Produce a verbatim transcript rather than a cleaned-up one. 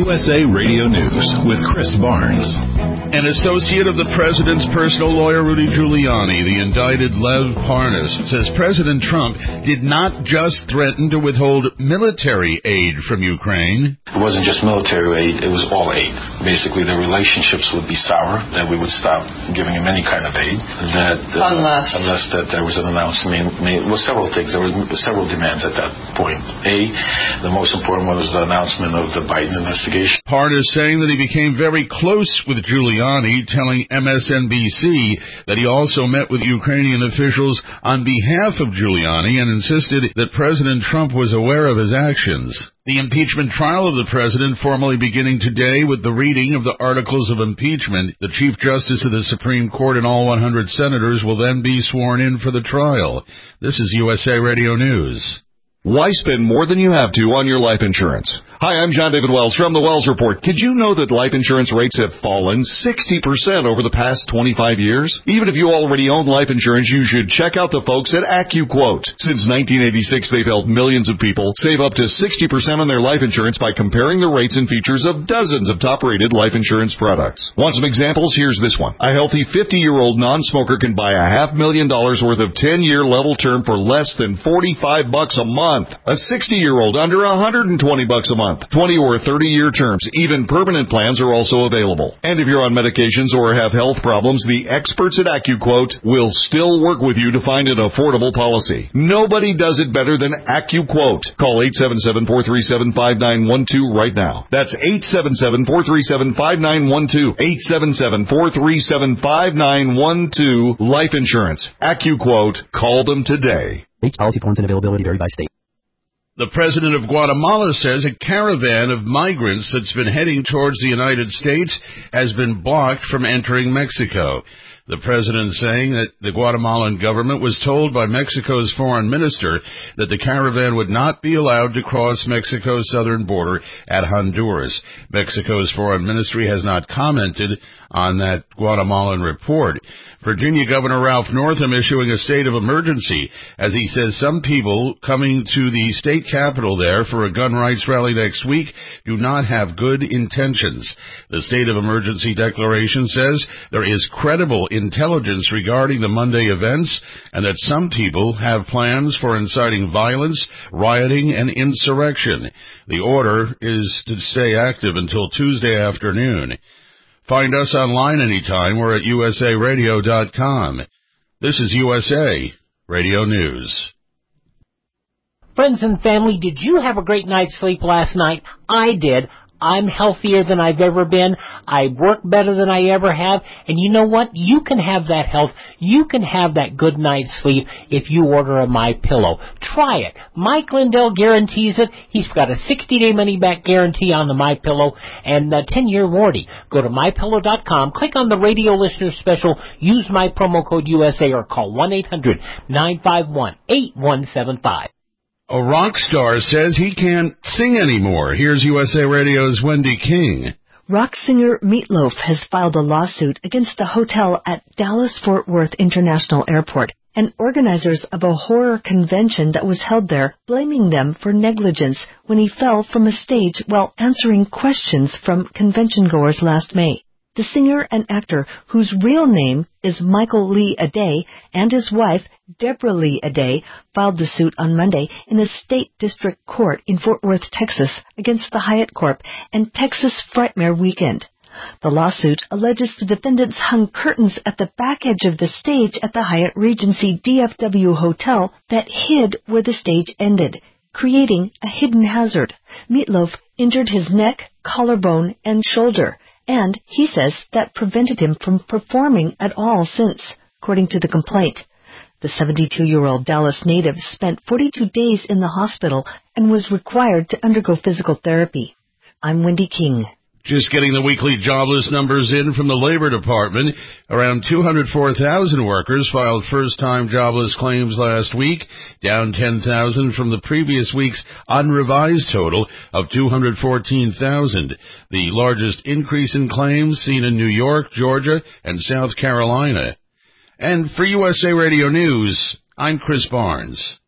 U S A Radio News with Chris Barnes. An associate of the president's personal lawyer, Rudy Giuliani, the indicted Lev Parnas, says President Trump did not just threaten to withhold military aid from Ukraine. It wasn't just military aid, it was all aid. Basically, the relationships would be sour, that we would stop giving him any kind of aid. That uh, Unless. Unless that there was an announcement made. Well, several things. There were several demands at that point. A, the most important one was the announcement of the Biden investigation. Parnas saying that he became very close with Giuliani, telling M S N B C that he also met with Ukrainian officials on behalf of Giuliani and insisted that President Trump was aware of his actions. The impeachment trial of the president formally beginning today with the reading of the articles of impeachment. The Chief Justice of the Supreme Court and all one hundred senators will then be sworn in for the trial. This is U S A Radio News. Why spend more than you have to on your life insurance? Hi, I'm John David Wells from the Wells Report. Did you know that life insurance rates have fallen sixty percent over the past twenty-five years? Even if you already own life insurance, you should check out the folks at AccuQuote. Since nineteen eighty-six, they've helped millions of people save up to sixty percent on their life insurance by comparing the rates and features of dozens of top-rated life insurance products. Want some examples? Here's this one. A healthy fifty-year-old non-smoker can buy a half million dollars worth of ten-year level term for less than forty-five bucks a month. A sixty-year-old under one hundred twenty bucks a month. twenty or thirty-year terms. Even permanent plans are also available. And if you're on medications or have health problems, the experts at AccuQuote will still work with you to find an affordable policy. Nobody does it better than AccuQuote. Call eight seven seven, four three seven, five nine one two right now. That's eight seven seven, four three seven, five nine one two. eight seven seven, four three seven, five nine one two. Life insurance. AccuQuote. Call them today. Rates, policy forms, and availability vary by state. The president of Guatemala says a caravan of migrants that's been heading towards the United States has been blocked from entering Mexico. The president saying that the Guatemalan government was told by Mexico's foreign minister that the caravan would not be allowed to cross Mexico's southern border at Honduras. Mexico's foreign ministry has not commented on that Guatemalan report. Virginia Governor Ralph Northam issuing a state of emergency as he says some people coming to the state capitol there for a gun rights rally next week do not have good intentions. The state of emergency declaration says there is credible intelligence regarding the Monday events and that some people have plans for inciting violence, rioting, and insurrection. The order is to stay active until Tuesday afternoon. Find us online anytime. We're at U S A radio dot com. This is U S A Radio News. Friends and family, did you have a great night's sleep last night? I did. I'm healthier than I've ever been. I work better than I ever have. And you know what? You can have that health. You can have that good night's sleep if you order a MyPillow. Try it. Mike Lindell guarantees it. He's got a sixty-day money-back guarantee on the MyPillow and a ten-year warranty. Go to My Pillow dot com, click on the radio listener special, use my promo code U S A or call one eight hundred, nine five one, eight one seven five. A rock star says he can't sing anymore. Here's U S A Radio's Wendy King. Rock singer Meatloaf has filed a lawsuit against a hotel at Dallas-Fort Worth International Airport and organizers of a horror convention that was held there, blaming them for negligence when he fell from a stage while answering questions from convention-goers last May. The singer and actor, whose real name is Michael Lee Aday, and his wife, Deborah Lee Aday, filed the suit on Monday in a state district court in Fort Worth, Texas, against the Hyatt Corp and Texas Frightmare Weekend. The lawsuit alleges the defendants hung curtains at the back edge of the stage at the Hyatt Regency D F W Hotel that hid where the stage ended, creating a hidden hazard. Meatloaf injured his neck, collarbone, and shoulder, and he says that prevented him from performing at all since, according to the complaint. The seventy-two-year-old Dallas native spent forty-two days in the hospital and was required to undergo physical therapy. I'm Wendy King. Just getting the weekly jobless numbers in from the Labor Department. Around two hundred four thousand workers filed first-time jobless claims last week, down ten thousand from the previous week's unrevised total of two hundred fourteen thousand. The largest increase in claims seen in New York, Georgia, and South Carolina. And for U S A Radio News, I'm Chris Barnes.